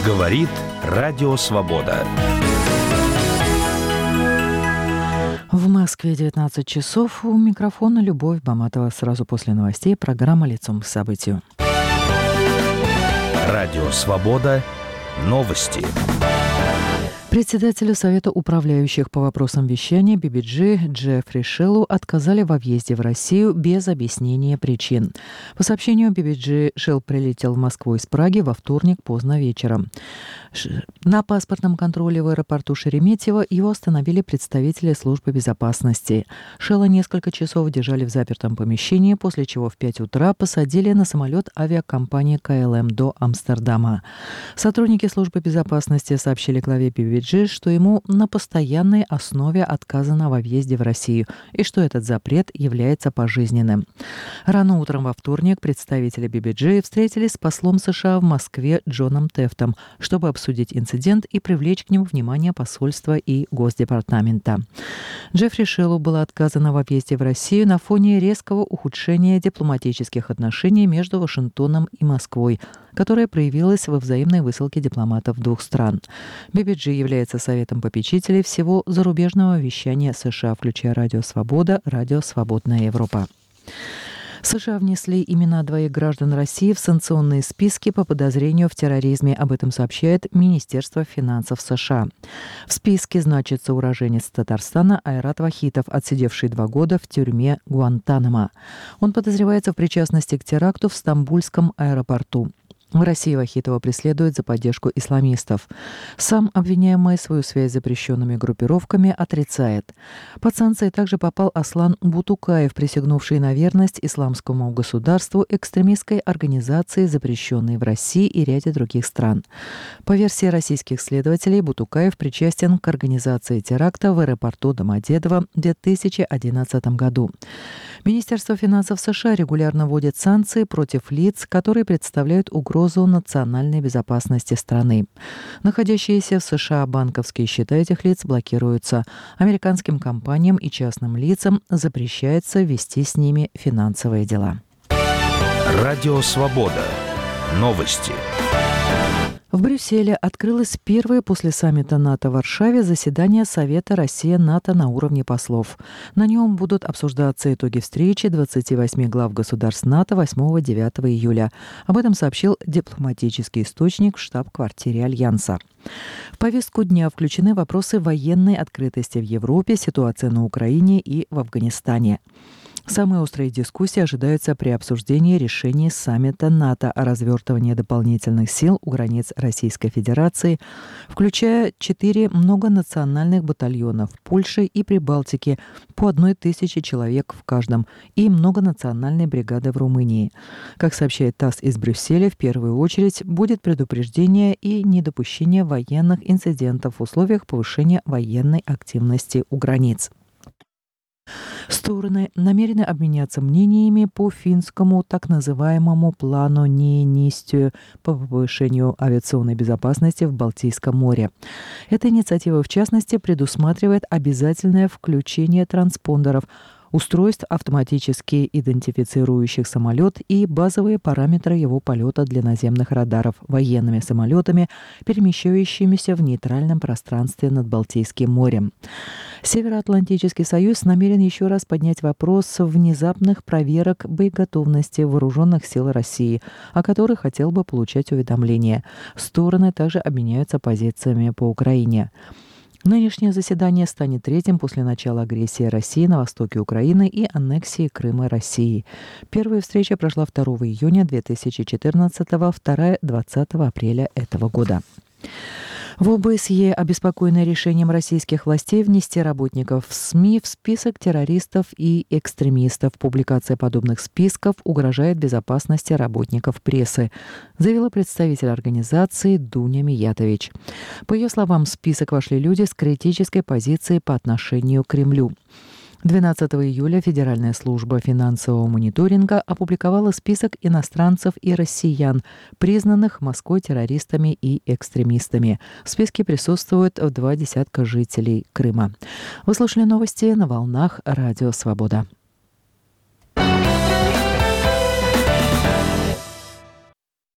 Говорит Радио Свобода. В Москве 19 часов. У микрофона Любовь Баматова. Сразу после новостей программа «Лицом к событию». Радио Свобода. Новости. Председателю Совета управляющих по вопросам вещания BBG Джеффри Шеллу отказали во въезде в Россию без объяснения причин. По сообщению BBG, Шелл прилетел в Москву из Праги во вторник поздно вечером. На паспортном контроле в аэропорту Шереметьево его остановили представители службы безопасности. Шелла несколько часов держали в запертом помещении, после чего в 5 утра посадили на самолет авиакомпании КЛМ до Амстердама. Сотрудники службы безопасности сообщили главе BBG, что ему на постоянной основе отказано во въезде в Россию и что этот запрет является пожизненным. Рано утром во вторник представители BBG встретились с послом США в Москве Джоном Тефтом, чтобы обсудить инцидент и привлечь к нему внимание посольства и Госдепартамента. Джеффри Шеллу было отказано во въезде в Россию на фоне резкого ухудшения дипломатических отношений между Вашингтоном и Москвой, которая проявилась во взаимной высылке дипломатов двух стран. BBG является советом попечителей всего зарубежного вещания США, включая Радио Свобода, Радио Свободная Европа. США внесли имена двоих граждан России в санкционные списки по подозрению в терроризме. Об этом сообщает Министерство финансов США. В списке значится уроженец Татарстана Айрат Вахитов, отсидевший 2 года в тюрьме Гуантанамо. Он подозревается в причастности к теракту в Стамбульском аэропорту. В России Вахитова преследуют за поддержку исламистов. Сам обвиняемый свою связь с запрещенными группировками отрицает. Под санкции также попал Аслан Бутукаев, присягнувший на верность исламскому государству, экстремистской организации, запрещенной в России и ряде других стран. По версии российских следователей, Бутукаев причастен к организации теракта в аэропорту Домодедово в 2011 году. Министерство финансов США регулярно вводит санкции против лиц, которые представляют угрозу национальной безопасности страны. Находящиеся в США банковские счета этих лиц блокируются. Американским компаниям и частным лицам запрещается вести с ними финансовые дела. Радио Свобода. Новости. В Брюсселе открылось первое после саммита НАТО в Варшаве заседание Совета Россия-НАТО на уровне послов. На нем будут обсуждаться итоги встречи 28 глав государств НАТО 8-9 июля. Об этом сообщил дипломатический источник в штаб-квартире Альянса. В повестку дня включены вопросы военной открытости в Европе, ситуация на Украине и в Афганистане. Самые острые дискуссии ожидаются при обсуждении решений саммита НАТО о развертывании дополнительных сил у границ Российской Федерации, включая 4 многонациональных батальона в Польше и Прибалтике по 1000 человек в каждом и многонациональной бригады в Румынии. Как сообщает ТАСС из Брюсселя, в первую очередь будет предупреждение и недопущение военных инцидентов в условиях повышения военной активности у границ. Стороны намерены обменяться мнениями по финскому так называемому плану Ниинистö по повышению авиационной безопасности в Балтийском море. Эта инициатива, в частности, предусматривает обязательное включение транспондеров, устройств, автоматически идентифицирующих самолет и базовые параметры его полета для наземных радаров военными самолетами, перемещающимися в нейтральном пространстве над Балтийским морем. Североатлантический союз намерен еще раз поднять вопрос внезапных проверок боеготовности вооруженных сил России, о которых хотел бы получать уведомления. Стороны также обменяются позициями по Украине. Нынешнее заседание станет третьим после начала агрессии России на востоке Украины и аннексии Крыма России. Первая встреча прошла 2 июня 2014, вторая – 20 апреля этого года. В ОБСЕ обеспокоены решением российских властей внести работников СМИ в список террористов и экстремистов. Публикация подобных списков угрожает безопасности работников прессы, заявила представитель организации Дуня Миятович. По ее словам, в список вошли люди с критической позицией по отношению к Кремлю. 12 июля Федеральная служба финансового мониторинга опубликовала список иностранцев и россиян, признанных Москвой террористами и экстремистами. В списке присутствуют 20 жителей Крыма. Вы слушали новости на волнах Радио Свобода.